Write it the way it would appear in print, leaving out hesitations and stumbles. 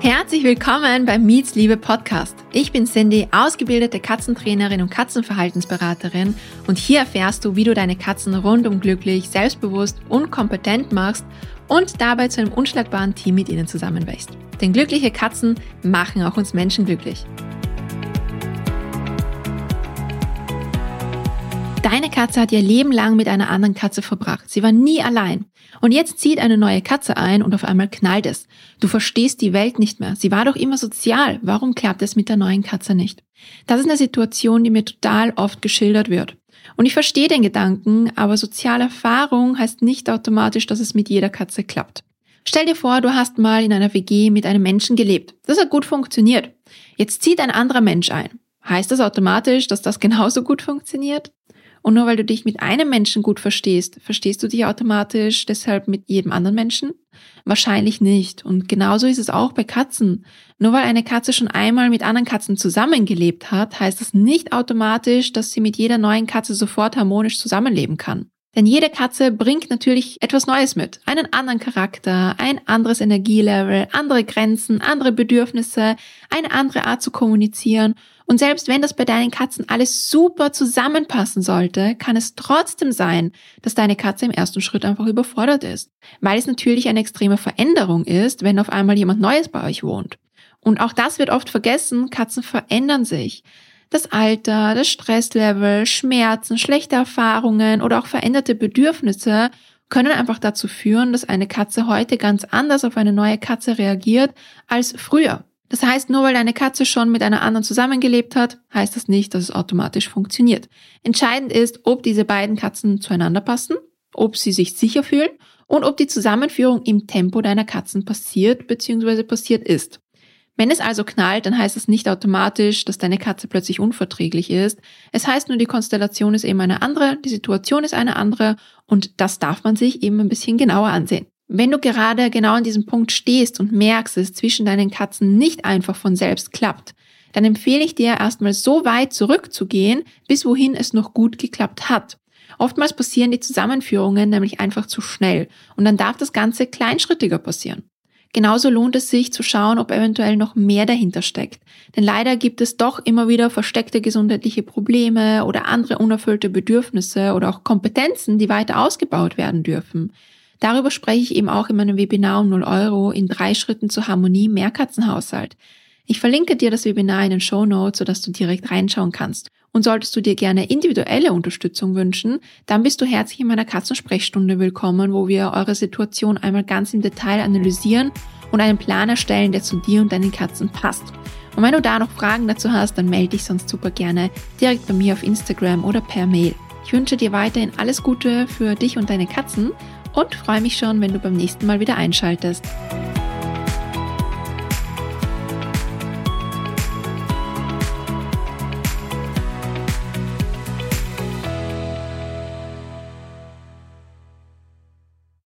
Herzlich willkommen beim Meets Liebe Podcast. Ich bin Cindy, ausgebildete Katzentrainerin und Katzenverhaltensberaterin und hier erfährst du, wie du deine Katzen rundum glücklich, selbstbewusst und kompetent machst und dabei zu einem unschlagbaren Team mit ihnen zusammenwächst. Denn glückliche Katzen machen auch uns Menschen glücklich. Deine Katze hat ihr Leben lang mit einer anderen Katze verbracht. Sie war nie allein. Und jetzt zieht eine neue Katze ein und auf einmal knallt es. Du verstehst die Welt nicht mehr. Sie war doch immer sozial. Warum klappt es mit der neuen Katze nicht? Das ist eine Situation, die mir total oft geschildert wird. Und ich verstehe den Gedanken, aber soziale Erfahrung heißt nicht automatisch, dass es mit jeder Katze klappt. Stell dir vor, du hast mal in einer WG mit einem Menschen gelebt. Das hat gut funktioniert. Jetzt zieht ein anderer Mensch ein. Heißt das automatisch, dass das genauso gut funktioniert? Und nur weil du dich mit einem Menschen gut verstehst, verstehst du dich automatisch deshalb mit jedem anderen Menschen? Wahrscheinlich nicht. Und genauso ist es auch bei Katzen. Nur weil eine Katze schon einmal mit anderen Katzen zusammengelebt hat, heißt das nicht automatisch, dass sie mit jeder neuen Katze sofort harmonisch zusammenleben kann. Denn jede Katze bringt natürlich etwas Neues mit. Einen anderen Charakter, ein anderes Energielevel, andere Grenzen, andere Bedürfnisse, eine andere Art zu kommunizieren. Und selbst wenn das bei deinen Katzen alles super zusammenpassen sollte, kann es trotzdem sein, dass deine Katze im ersten Schritt einfach überfordert ist. Weil es natürlich eine extreme Veränderung ist, wenn auf einmal jemand Neues bei euch wohnt. Und auch das wird oft vergessen, Katzen verändern sich. Das Alter, das Stresslevel, Schmerzen, schlechte Erfahrungen oder auch veränderte Bedürfnisse können einfach dazu führen, dass eine Katze heute ganz anders auf eine neue Katze reagiert als früher. Das heißt, nur weil eine Katze schon mit einer anderen zusammengelebt hat, heißt das nicht, dass es automatisch funktioniert. Entscheidend ist, ob diese beiden Katzen zueinander passen, ob sie sich sicher fühlen und ob die Zusammenführung im Tempo deiner Katzen passiert bzw. passiert ist. Wenn es also knallt, dann heißt es nicht automatisch, dass deine Katze plötzlich unverträglich ist. Es heißt nur, die Konstellation ist eben eine andere, die Situation ist eine andere und das darf man sich eben ein bisschen genauer ansehen. Wenn du gerade genau an diesem Punkt stehst und merkst, dass es zwischen deinen Katzen nicht einfach von selbst klappt, dann empfehle ich dir erstmal so weit zurückzugehen, bis wohin es noch gut geklappt hat. Oftmals passieren die Zusammenführungen nämlich einfach zu schnell und dann darf das Ganze kleinschrittiger passieren. Genauso lohnt es sich zu schauen, ob eventuell noch mehr dahinter steckt. Denn leider gibt es doch immer wieder versteckte gesundheitliche Probleme oder andere unerfüllte Bedürfnisse oder auch Kompetenzen, die weiter ausgebaut werden dürfen. Darüber spreche ich eben auch in meinem Webinar um 0 € in 3 Schritten zur Harmonie Mehrkatzenhaushalt. Ich verlinke dir das Webinar in den Shownotes, sodass du direkt reinschauen kannst. Und solltest du dir gerne individuelle Unterstützung wünschen, dann bist du herzlich in meiner Katzensprechstunde willkommen, wo wir eure Situation einmal ganz im Detail analysieren und einen Plan erstellen, der zu dir und deinen Katzen passt. Und wenn du da noch Fragen dazu hast, dann melde dich sonst super gerne direkt bei mir auf Instagram oder per Mail. Ich wünsche dir weiterhin alles Gute für dich und deine Katzen und freue mich schon, wenn du beim nächsten Mal wieder einschaltest.